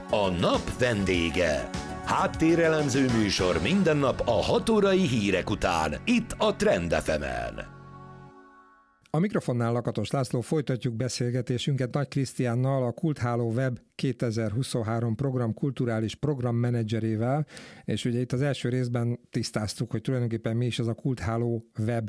A nap vendége. Háttérelemző műsor minden nap a 6 órai hírek után, itt a Trend FM-en. A mikrofonnál Lakatos László, folytatjuk beszélgetésünket Nagy Krisztiánnal, a Kultháló Web 2023 program kulturális programmenedzserével, és ugye itt az első részben tisztáztuk, hogy tulajdonképpen mi is ez a Kultháló Web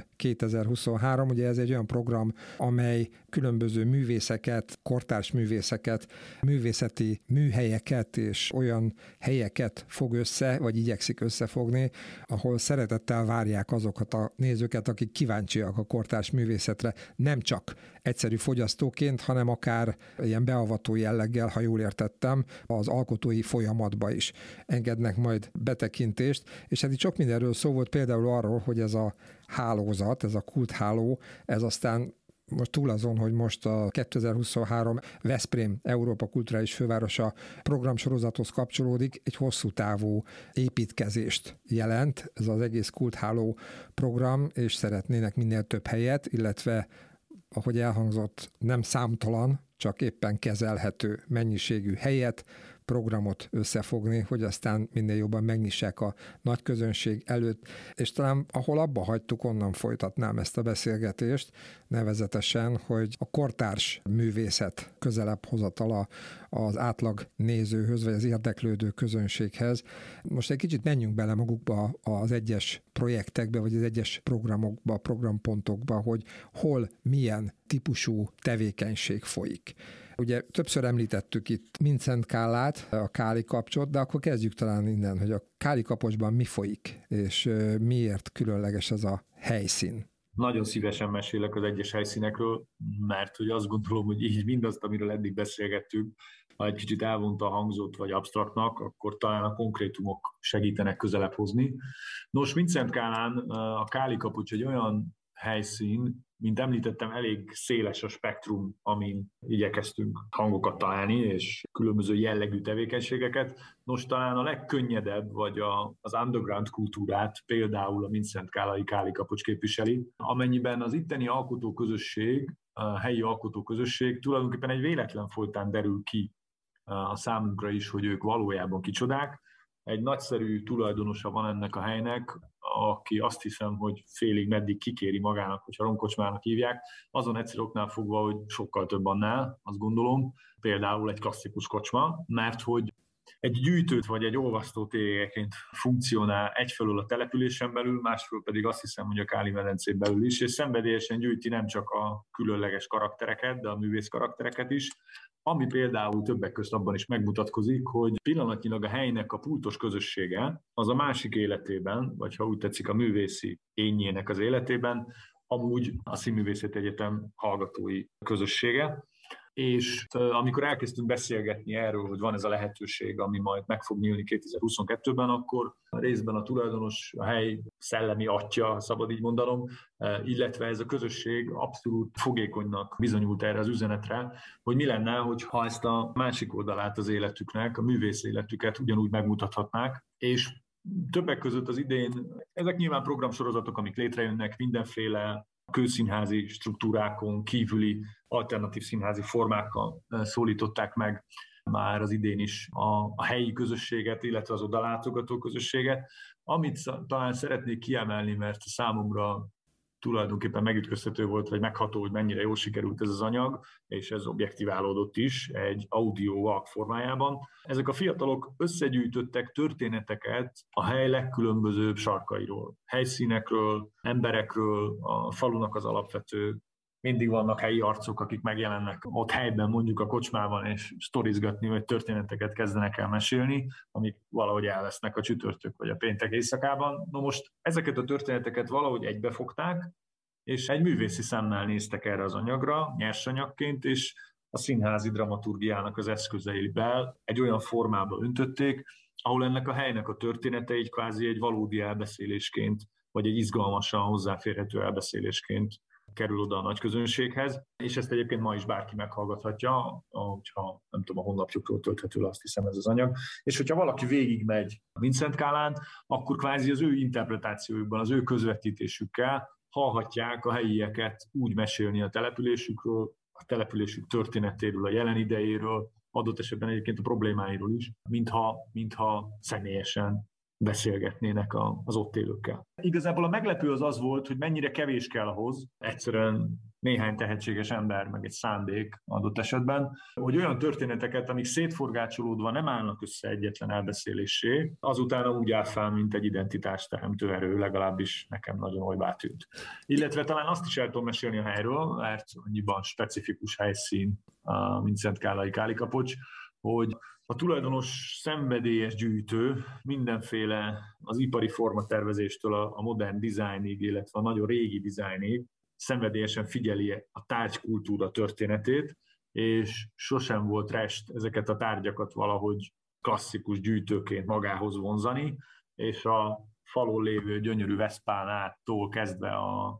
2023, ugye ez egy olyan program, amely különböző művészeket, kortárs művészeket, művészeti műhelyeket és olyan helyeket fog össze, vagy igyekszik összefogni, ahol szeretettel várják azokat a nézőket, akik kíváncsiak a kortárs művészetre, nem csak egyszerű fogyasztóként, hanem akár ilyen beavató jelleggel, ha jól értettem, az alkotói folyamatba is engednek majd betekintést, és hát itt sok mindenről szó volt, például arról, hogy ez a hálózat, ez a kultháló, ez aztán most túl azon, hogy most a 2023 Veszprém Európa Kulturális Fővárosa programsorozathoz kapcsolódik, egy hosszú távú építkezést jelent ez az egész kultháló program, és szeretnének minél több helyet, illetve ahogy elhangzott, nem számtalan, csak éppen kezelhető mennyiségű helyet, programot összefogni, hogy aztán minél jobban megnyissák a nagy közönség előtt, és talán ahol abba hagytuk, onnan folytatnám ezt a beszélgetést, nevezetesen, hogy a kortárs művészet közelebb hozatala az átlag nézőhöz, vagy az érdeklődő közönséghez. Most egy kicsit menjünk bele magukba az egyes projektekbe, vagy az egyes programokba, programpontokba, hogy hol milyen típusú tevékenység folyik. Ugye többször említettük itt Mincent Kállát, a Káli kapcsot, de akkor kezdjük talán innen, hogy a Káli kapocsban mi folyik, és miért különleges ez a helyszín. Nagyon szívesen mesélek az egyes helyszínekről, mert hogy azt gondolom, hogy így mindazt, amiről eddig beszélgettünk, ha egy kicsit elvonta a hangzót vagy absztraktnak, akkor talán a konkrétumok segítenek közelebb hozni. Nos, Mincent Kálán a Káli kapocs egy olyan helyszín, mint említettem, elég széles a spektrum, amin igyekeztünk hangokat találni, és különböző jellegű tevékenységeket. Nos, talán a legkönnyedebb, vagy az underground kultúrát például a Mincent Kálai Káli kapocs képviseli, amennyiben az itteni alkotóközösség, a helyi alkotóközösség tulajdonképpen egy véletlen folytán derül ki a számunkra is, hogy ők valójában kicsodák. Egy nagyszerű tulajdonosa van ennek a helynek, aki azt hiszem, hogy félig meddig kikéri magának, hogyha romkocsmának hívják, azon egyszer oknál fogva, hogy sokkal több annál, azt gondolom, például egy klasszikus kocsma, mert hogy egy gyűjtőt vagy egy olvasztó tégeként funkcionál egyfelől a településen belül, másfelől pedig azt hiszem, hogy a Káli-medencén belül is, és szenvedélyesen gyűjti nem csak a különleges karaktereket, de a művész karaktereket is, ami például többek közt abban is megmutatkozik, hogy pillanatnyilag a helynek a pultos közössége az a másik életében, vagy ha úgy tetszik a művészi énjének az életében, amúgy a Színművészeti Egyetem hallgatói közössége. És amikor elkezdtünk beszélgetni erről, hogy van ez a lehetőség, ami majd meg fog nyílni 2022-ben, akkor részben a tulajdonos, a hely szellemi atya, szabad így mondanom, illetve ez a közösség abszolút fogékonynak bizonyult erre az üzenetre, hogy mi lenne, hogyha ezt a másik oldalát az életüknek, a művész életüket ugyanúgy megmutathatnák, és többek között az idén, ezek nyilván programsorozatok, amik létrejönnek, mindenféle kőszínházi struktúrákon kívüli alternatív színházi formákkal szólították meg már az idén is a helyi közösséget, illetve az oda látogató közösséget. Amit talán szeretnék kiemelni, mert számomra tulajdonképpen megütköztető volt, vagy megható, hogy mennyire jól sikerült ez az anyag, és ez objektiválódott is egy audio-walk formájában. Ezek a fiatalok összegyűjtöttek történeteket a hely legkülönbözőbb sarkairól, helyszínekről, emberekről, a falunak az alapvető. Mindig vannak helyi arcok, akik megjelennek ott helyben, mondjuk a kocsmában, és sztorizgatni, vagy történeteket kezdenek el mesélni, amik valahogy elvesznek a csütörtök vagy a péntek éjszakában. No most ezeket a történeteket valahogy egybefogták, és egy művészi szemmel néztek erre az anyagra, nyersanyagként, és a színházi dramaturgiának az eszközeivel egy olyan formába öntötték, ahol ennek a helynek a története így kvázi egy valódi elbeszélésként, vagy egy izgalmasan hozzáférhető elbeszélésként kerül oda a nagy közönséghez, és ezt egyébként ma is bárki meghallgathatja, hogyha nem tudom, a honlapjukról tölthető le, azt hiszem ez az anyag. És hogyha valaki végigmegy Mincent Kálán, akkor kvázi az ő interpretációjukban, az ő közvetítésükkel hallhatják a helyieket úgy mesélni a településükről, a településük történetéről, a jelen idejéről, adott esetben egyébként a problémáiról is, mintha személyesen beszélgetnének az ott élőkkel. Igazából a meglepő az volt, hogy mennyire kevés kell ahhoz, egyszerűen néhány tehetséges ember, meg egy szándék adott esetben, hogy olyan történeteket, amik szétforgácsolódva nem állnak össze egyetlen elbeszélésé, azután úgy áll fel, mint egy identitásteremtő erő, legalábbis nekem nagyon olybá tűnt. Illetve talán azt is el tudom mesélni a helyről, mert annyiban specifikus helyszín, mint Szentkálai Kálikapocs, hogy a tulajdonos szenvedélyes gyűjtő mindenféle az ipari formatervezéstől a modern dizájnig, illetve a nagyon régi dizájnig szenvedélyesen figyeli a tárgykultúra történetét, és sosem volt rest ezeket a tárgyakat valahogy klasszikus gyűjtőként magához vonzani, és a falon lévő gyönyörű Veszpálnától kezdve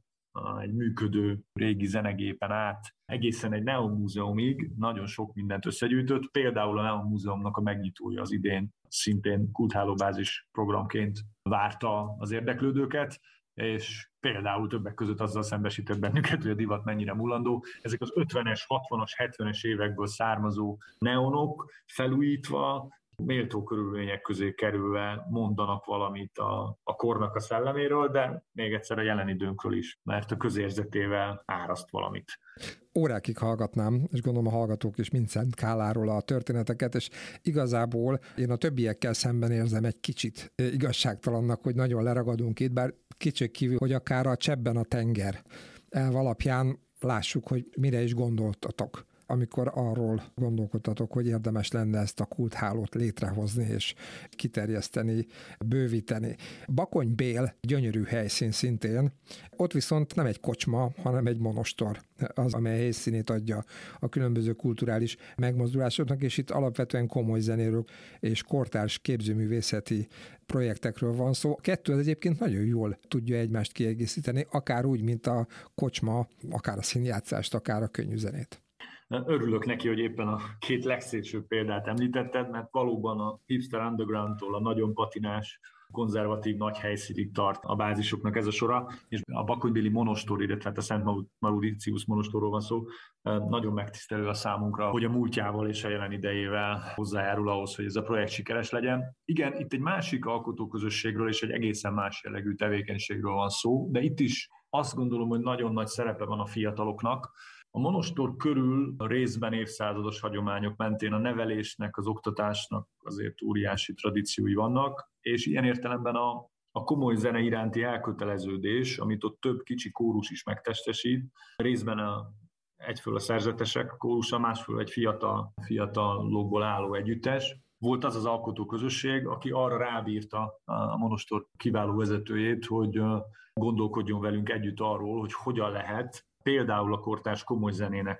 egy működő régi zenegépen át, egészen egy Neon Múzeumig nagyon sok mindent összegyűjtött. Például a Neon Múzeumnak a megnyitója az idén szintén kulthálóbázis programként várta az érdeklődőket, és például többek között azzal szembesített bennünket, hogy a divat mennyire mulandó. Ezek az 50-es, 60-as, 70-es évekből származó neonok felújítva, méltó körülmények közé kerülve mondanak valamit a kornak a szelleméről, de még egyszer a jelen időnkről is, mert a közérzetével áraszt valamit. Órákig hallgatnám, és gondolom a hallgatók is mind Szentkáláról a történeteket, és igazából én a többiekkel szemben érzem egy kicsit igazságtalannak, hogy nagyon leragadunk itt, bár kétségkívül, hogy akár a Csebben a tenger elv alapján lássuk, hogy mire is gondoltatok, amikor arról gondolkodtatok, hogy érdemes lenne ezt a kulthálót létrehozni és kiterjeszteni, bővíteni. Bakony Bél gyönyörű helyszín szintén, ott viszont nem egy kocsma, hanem egy monostor az, amely helyszínét adja a különböző kulturális megmozdulásoknak, és itt alapvetően komoly zenéről és kortárs képzőművészeti projektekről van szó. Kettő az egyébként nagyon jól tudja egymást kiegészíteni, akár úgy, mint a kocsma, akár a színjátszást, akár a könnyű zenét. Örülök neki, hogy éppen a két legszélsőbb példát említetted, mert valóban a hipster undergroundtól a nagyon patinás, konzervatív nagy helyszínig tart a bázisoknak ez a sora, és a bakonybéli monostor, illetve a Szent Mauritius monostorról van szó, nagyon megtisztelő a számunkra, hogy a múltjával és a jelen idejével hozzájárul ahhoz, hogy ez a projekt sikeres legyen. Igen, itt egy másik alkotóközösségről és egy egészen más jellegű tevékenységről van szó, de itt is azt gondolom, hogy nagyon nagy szerepe van a fiataloknak. A monostor körül a részben évszázados hagyományok mentén a nevelésnek, az oktatásnak azért óriási tradíciói vannak, és ilyen értelemben a komoly zene iránti elköteleződés, amit ott több kicsi kórus is megtestesít, részben egyföl a szerzetesek kórusa, másföl egy fiatalokból álló együttes. Volt az alkotóközösség, aki arra rábírta a monostor kiváló vezetőjét, hogy gondolkodjon velünk együtt arról, hogy hogyan lehet például a kortárs komoly zenének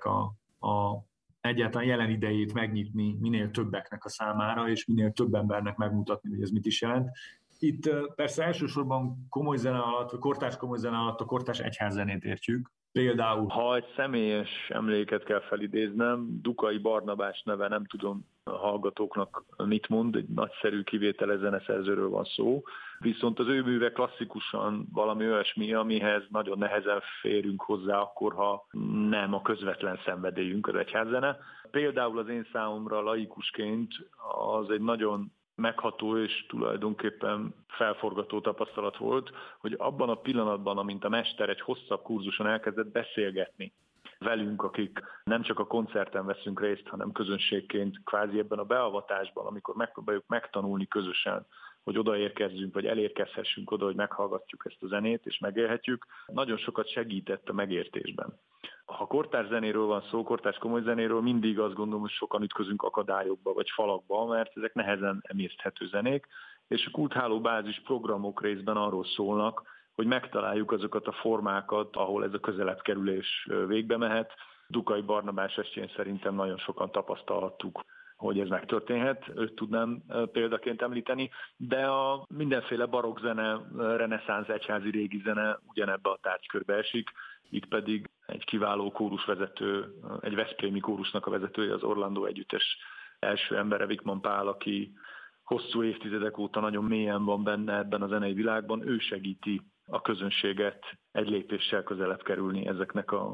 egyáltalán jelen idejét megnyitni minél többeknek a számára, és minél több embernek megmutatni, hogy ez mit is jelent. Itt persze elsősorban komoly zene alatt, a kortárs komoly zene alatt a kortárs egyházzenét értjük. Például, ha egy személyes emléket kell felidéznem, Dukai Barnabás neve, nem tudom a hallgatóknak mit mond, egy nagyszerű kivételes zeneszerzőről van szó, viszont az ő műve klasszikusan valami olyasmi, amihez nagyon nehezen férünk hozzá akkor, ha nem a közvetlen szenvedélyünk az egyházzene. Például az én számomra laikusként az egy nagyon megható és tulajdonképpen felforgató tapasztalat volt, hogy abban a pillanatban, amint a mester egy hosszabb kurzuson elkezdett beszélgetni velünk, akik nem csak a koncerten veszünk részt, hanem közönségként kvázi ebben a beavatásban, amikor megpróbáljuk megtanulni közösen, hogy odaérkezzünk, vagy elérkezhessünk oda, hogy meghallgatjuk ezt a zenét, és megélhetjük, nagyon sokat segített a megértésben. Ha kortárs zenéről van szó, kortárs komoly zenéről, mindig azt gondolom, hogy sokan ütközünk akadályokba, vagy falakba, mert ezek nehezen emészthető zenék, és a kulthálóbázis programok részben arról szólnak, hogy megtaláljuk azokat a formákat, ahol ez a közelebb kerülés végbe mehet. Dukai Barnabás estjén szerintem nagyon sokan tapasztalhattuk, hogy ez megtörténhet, őt tudnám példaként említeni, de a mindenféle barokkzene, reneszánsz, egyházi régi zene ugyanebbe a tárgykörbe esik, itt pedig egy kiváló kórusvezető, egy veszprémi kórusnak a vezetője, az Orlandó Együttes első embere, Vikman Pál, aki hosszú évtizedek óta nagyon mélyen van benne ebben a zenei világban, ő segíti a közönséget egy lépéssel közelebb kerülni ezeknek a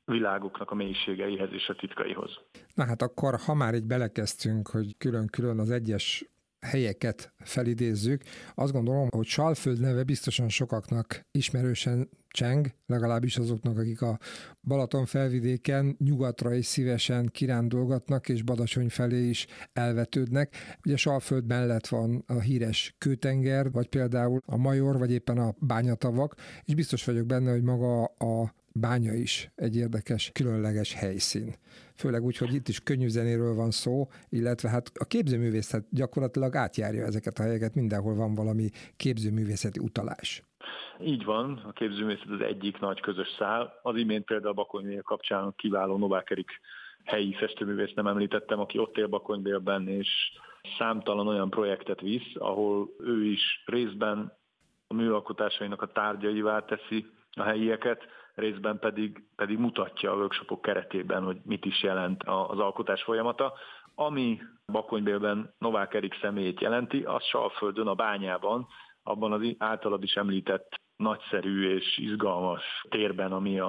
világoknak a mélységeihez és a titkaihoz. Na hát akkor, ha már így belekezdtünk, hogy külön-külön az egyes helyeket felidézzük, azt gondolom, hogy Salföld neve biztosan sokaknak ismerősen cseng, legalábbis azoknak, akik a Balaton felvidéken nyugatra is szívesen kirándulgatnak, és Badacsony felé is elvetődnek. Ugye Salföld mellett van a híres Kőtenger, vagy például a Major, vagy éppen a Bányatavak, és biztos vagyok benne, hogy maga a Bánya is egy érdekes, különleges helyszín. Főleg úgy, hogy itt is könnyű zenéről van szó, illetve hát a képzőművészet gyakorlatilag átjárja ezeket a helyeket, mindenhol van valami képzőművészeti utalás. Így van, a képzőművészet az egyik nagy közös szál. Az imént például a Bakonybél kapcsán kiváló Novák Erik helyi festőművészt nem említettem, aki ott él Bakonybélben, és számtalan olyan projektet visz, ahol ő is részben a műalkotásainak a tárgyaivá teszi a helyieket, részben pedig mutatja a workshopok keretében, hogy mit is jelent az alkotás folyamata. Ami Bakonybélben Novák Erik személyét jelenti, az Salföldön, a Bányában, abban az általad is említett nagyszerű és izgalmas térben,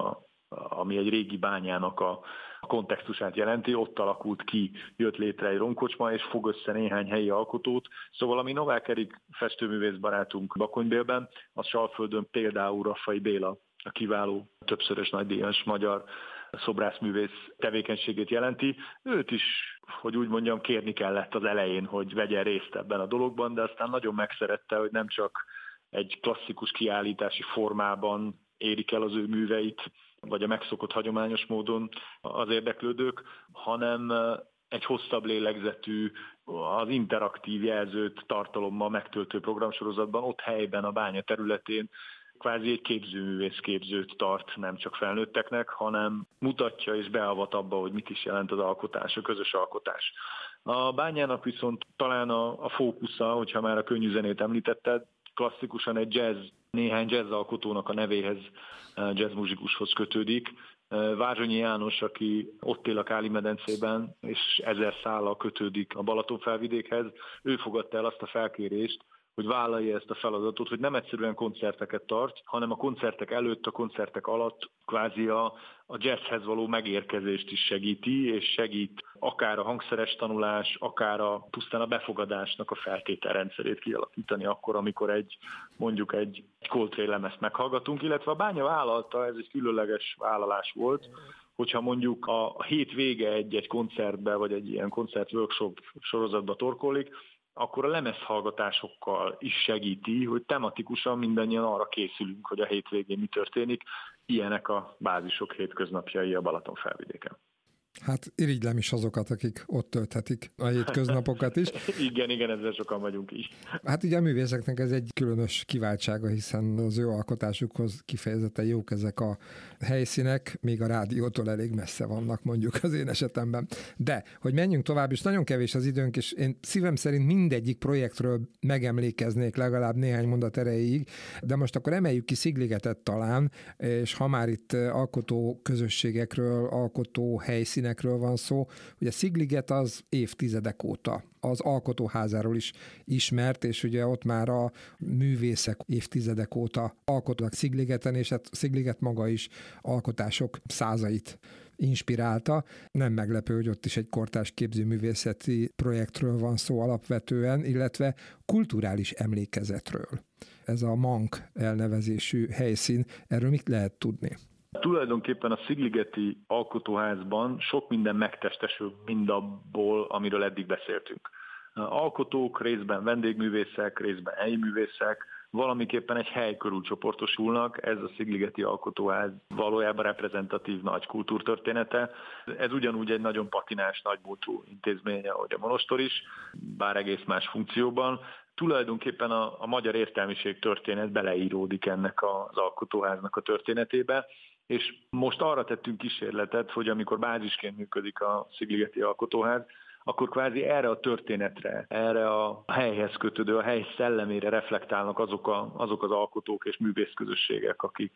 ami egy régi bányának a kontextusát jelenti, ott alakult ki, jött létre egy romkocsma, és fog össze néhány helyi alkotót. Szóval ami Novák Erik festőművész barátunk Bakonybélben, az Salföldön például Raffai Béla, a kiváló, többszörös nagydíjas magyar szobrászművész tevékenységét jelenti. Őt is, hogy úgy mondjam, kérni kellett az elején, hogy vegyen részt ebben a dologban, de aztán nagyon megszerette, hogy nem csak egy klasszikus kiállítási formában érik el az ő műveit, vagy a megszokott hagyományos módon az érdeklődők, hanem egy hosszabb lélegzetű, az interaktív jelzőt tartalommal megtöltő programsorozatban, ott helyben a Bánya területén kvázi egy képzőművész képzőt tart nem csak felnőtteknek, hanem mutatja és beavat abba, hogy mit is jelent az alkotás, a közös alkotás. A Bányának viszont talán a fókusza, hogyha már a könnyű zenét említetted, klasszikusan egy néhány jazz alkotónak a nevéhez, jazzmuzsikushoz kötődik. Vázsonyi János, aki ott él a Káli-medencében, és 1000 szállal kötődik a Balatonfelvidékhez, ő fogadta el azt a felkérést, hogy vállalja ezt a feladatot, hogy nem egyszerűen koncerteket tart, hanem a koncertek előtt, a koncertek alatt kvázi a jazzhez való megérkezést is segíti, és segít akár a hangszeres tanulás, akár pusztán a befogadásnak a feltételrendszerét kialakítani akkor, amikor mondjuk egy Coltrane lemezt meghallgatunk, illetve a Bánya vállalta, ez egy különleges vállalás volt, hogyha mondjuk a hét vége egy koncertbe, vagy egy ilyen koncert-workshop sorozatba torkollik, akkor a lemezhallgatásokkal is segíti, hogy tematikusan mindannyian arra készülünk, hogy a hétvégén mi történik. Ilyenek a bázisok hétköznapjai a Balatonfelvidéken. Hát irigylem is azokat, akik ott tölthetik a hétköznapokat is. Igen, ezzel sokan vagyunk is. Hát ugye a művészeknek ez egy különös kiváltsága, hiszen az ő alkotásukhoz kifejezetten jók ezek a helyszínek, még a rádiótól elég messze vannak, mondjuk az én esetemben. De, hogy menjünk tovább, és nagyon kevés az időnk, és én szívem szerint mindegyik projektről megemlékeznék legalább néhány mondat erejéig, de most akkor emeljük ki Szigligetet talán, és ha már itt alkotó közösségekről, alkotó helyszínekről van szó, ugye Szigliget az évtizedek óta az alkotóházáról is ismert, és ugye ott már a művészek évtizedek óta alkotnak Szigligeten, és hát Szigliget maga is alkotások százait inspirálta. Nem meglepő, hogy ott is egy kortárs képzőművészeti projektről van szó alapvetően, illetve kulturális emlékezetről. Ez a MANK elnevezésű helyszín, erről mit lehet tudni? Tulajdonképpen a Szigligeti alkotóházban sok minden megtestesül mindabból, amiről eddig beszéltünk. Alkotók, részben vendégművészek, részben helyi művészek, valamiképpen egy hely körül csoportosulnak, ez a Szigligeti alkotóház valójában reprezentatív nagy kultúrtörténete. Ez ugyanúgy egy nagyon patinás, nagymúltú intézménye, ahogy a monostor is, bár egész más funkcióban. Tulajdonképpen a magyar értelmiség történet beleíródik ennek az alkotóháznak a történetébe, és most arra tettünk kísérletet, hogy amikor bázisként működik a Szigligeti alkotóház, akkor kvázi erre a történetre, erre a helyhez kötődő, a hely szellemére reflektálnak azok az alkotók és művészközösségek, akik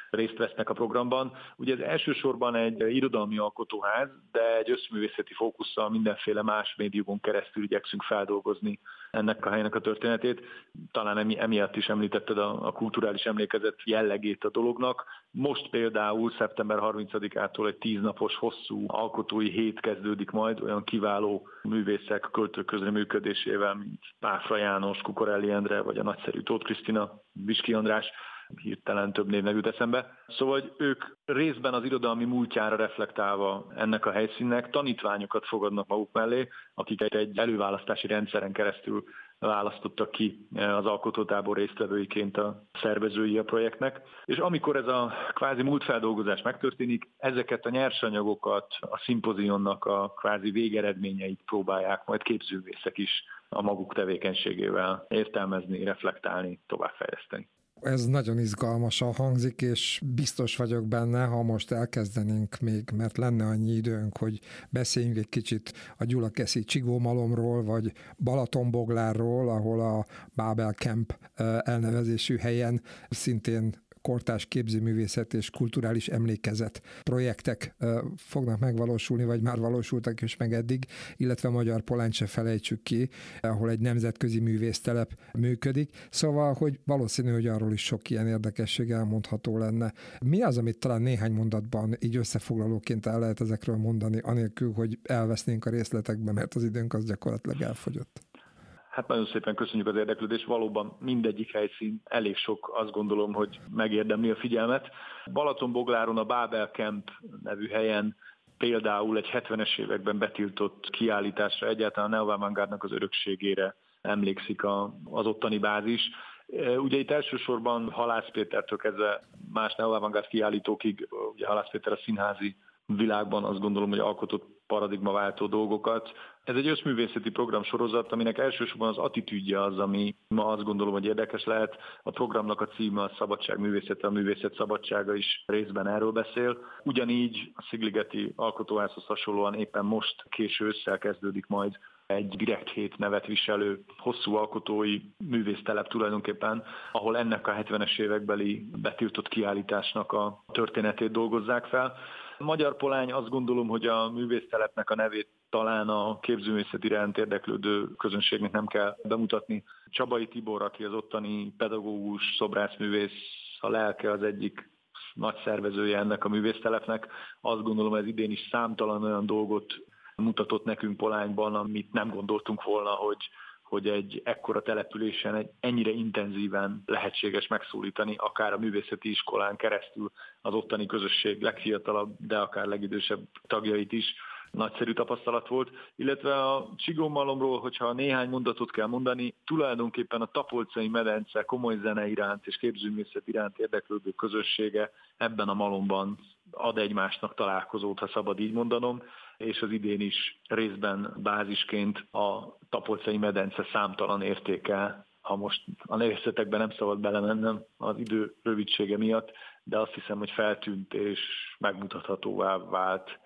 részt vesznek a programban. Ugye ez elsősorban egy irodalmi alkotóház, de egy összművészeti fókusszal mindenféle más médiumon keresztül igyekszünk feldolgozni ennek a helynek a történetét. Talán emiatt is említetted a kulturális emlékezet jellegét a dolognak. Most például szeptember 30-ától egy 10 napos hosszú alkotói hét kezdődik majd, olyan kiváló művészek, költők közreműködésével, mint Páfra János, Kukorelli Endre, vagy a nagyszerű Tóth Krisztina, Viski András, hirtelen több név jut eszembe. Szóval ők részben az irodalmi múltjára reflektálva ennek a helyszínnek tanítványokat fogadnak maguk mellé, akiket egy előválasztási rendszeren keresztül választottak ki az alkotótábor résztvevőiként a szervezői a projektnek. És amikor ez a kvázi múltfeldolgozás megtörténik, ezeket a nyersanyagokat, a szimpozionnak a kvázi végeredményeit próbálják majd képzőművészek is a maguk tevékenységével értelmezni, reflektálni, továbbfejleszteni. Ez nagyon izgalmasan hangzik, és biztos vagyok benne, ha most elkezdenénk még, mert lenne annyi időnk, hogy beszéljünk egy kicsit a Gyulakeszi Csigómalomról, vagy Balatonboglárról, ahol a Babel Camp elnevezésű helyen szintén kortárs képzőművészet és kulturális emlékezet projektek fognak megvalósulni, vagy már valósultak is meg eddig, illetve Magyar Polányt se felejtsük ki, ahol egy nemzetközi művésztelep működik. Szóval, hogy valószínű, hogy arról is sok ilyen érdekesség elmondható lenne. Mi az, amit talán néhány mondatban így összefoglalóként el lehet ezekről mondani, anélkül, hogy elvesznénk a részletekbe, mert az időnk az gyakorlatilag elfogyott? Hát nagyon szépen köszönjük az érdeklődést, valóban mindegyik helyszín elég sok, azt gondolom, hogy megérdemli a figyelmet. Balatonbogláron a Babel Camp nevű helyen például egy 70-es években betiltott kiállításra, egyáltalán a Neo-avantgárdnak az örökségére emlékszik az ottani bázis. Ugye itt elsősorban Halász Pétertől kezdve más neo-avantgárd kiállítókig, ugye Halász Péter a színházi világban azt gondolom, hogy alkotott paradigmaváltó dolgokat. Ez egy összművészeti programsorozat, aminek elsősorban az attitűdje az, ami ma azt gondolom, hogy érdekes lehet. A programnak a címe a Szabadság művészete, a művészet szabadsága is részben erről beszél. Ugyanígy a Szigligeti alkotóházhoz hasonlóan éppen most késő ősszel kezdődik majd egy Direkt Hét nevet viselő hosszú alkotói művésztelep tulajdonképpen, ahol ennek a 70-es évekbeli betiltott kiállításnak a történetét dolgozzák fel. A Magyar Polány, azt gondolom, hogy a művésztelepnek a nevét talán a képzőművészet iránt érdeklődő közönségnek nem kell bemutatni. Csabai Tibor, aki az ottani pedagógus, szobrászművész, a lelke az egyik nagy szervezője ennek a művésztelepnek. Azt gondolom, ez idén is számtalan olyan dolgot mutatott nekünk Polányban, amit nem gondoltunk volna, hogy egy ekkora településen egy ennyire intenzíven lehetséges megszólítani, akár a művészeti iskolán keresztül az ottani közösség legfiatalabb, de akár legidősebb tagjait is. Nagyszerű tapasztalat volt, illetve a Csigómalomról, hogyha néhány mondatot kell mondani, tulajdonképpen a Tapolcai medence komoly zene iránt és képzőművészet iránt érdeklődő közössége ebben a malomban ad egymásnak találkozót, ha szabad így mondanom, és az idén is részben bázisként a Tapolcai medence számtalan értéke, ha most a részletekben nem szabad belemennem az idő rövidsége miatt, de azt hiszem, hogy feltűnt és megmutathatóvá vált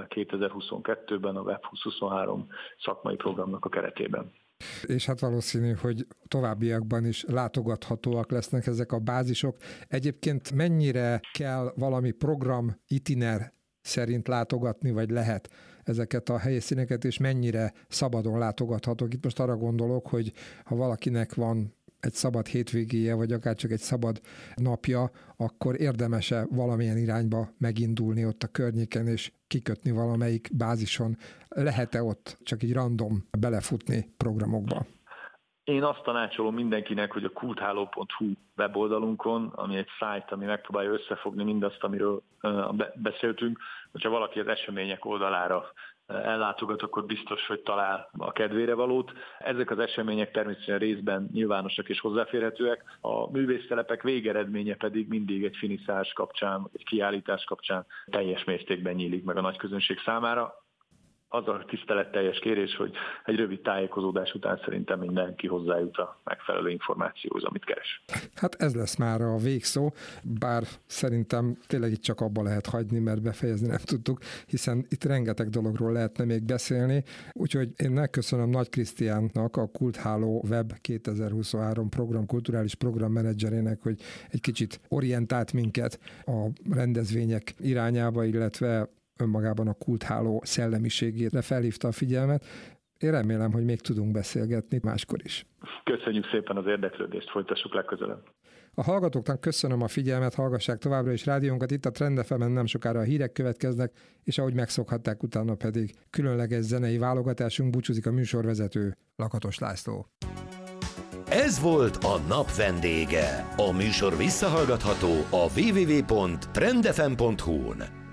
2022-ben a Web 2023 szakmai programnak a keretében. És hát valószínű, hogy továbbiakban is látogathatóak lesznek ezek a bázisok. Egyébként mennyire kell valami program itiner szerint látogatni, vagy lehet ezeket a helyszíneket, és mennyire szabadon látogathatók? Itt most arra gondolok, hogy ha valakinek van egy szabad hétvégéje, vagy akár csak egy szabad napja, akkor érdemes-e valamilyen irányba megindulni ott a környéken, és kikötni valamelyik bázison? Lehet-e ott csak így random belefutni programokba? Én azt tanácsolom mindenkinek, hogy a kultháló.hu weboldalunkon, ami egy szájt, ami megpróbálja összefogni mindazt, amiről beszéltünk, hogyha valaki az események oldalára ellátogat, akkor biztos, hogy talál a kedvére valót. Ezek az események természetesen részben nyilvánosak és hozzáférhetőek. A művésztelepek végeredménye pedig mindig egy finiszás kapcsán, egy kiállítás kapcsán teljes mértékben nyílik meg a nagy közönség számára. az a tiszteletteljes kérés, hogy egy rövid tájékozódás után szerintem mindenki hozzájut a megfelelő információhoz, amit keres. Hát ez lesz már a végszó, bár szerintem tényleg itt csak abba lehet hagyni, mert befejezni nem tudtuk, hiszen itt rengeteg dologról lehetne még beszélni, úgyhogy én megköszönöm Nagy Krisztiánnak, a Kultháló Web 2023 kulturális programmenedzserének, hogy egy kicsit orientált minket a rendezvények irányába, illetve önmagában a kultháló szellemiségére felhívta a figyelmet. Én remélem, hogy még tudunk beszélgetni máskor is. Köszönjük szépen az érdeklődést, folytassuk legközelebb. A hallgatóknak köszönöm a figyelmet, hallgassák továbbra is rádiónkat, itt a Trend FM-en nem sokára a hírek következnek, és ahogy megszokhatták, utána pedig különleges zenei válogatásunk, búcsúzik a műsorvezető, Lakatos László. Ez volt a nap vendége. A műsor visszahallgatható a www.trendfm.hu-n.